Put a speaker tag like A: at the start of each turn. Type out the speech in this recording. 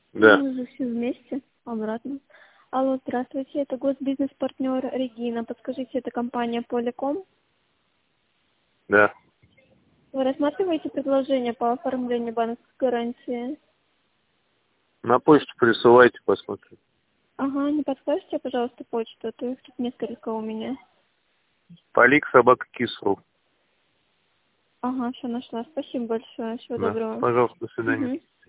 A: Да.
B: Мы все вместе, обратно. Алло, здравствуйте, это госбизнес-партнер Регина. Подскажите, это компания Полеком?
A: Да.
B: Вы рассматриваете предложение по оформлению банковской гарантии?
A: На почту присылайте, посмотрим.
B: Ага, не подскажете, пожалуйста, почту, а то их тут несколько у меня.
A: Полик@kis.ru.
B: Ага, все нашла. Спасибо большое. Всего
A: Да.
B: доброго.
A: Пожалуйста, до свидания.
B: Угу.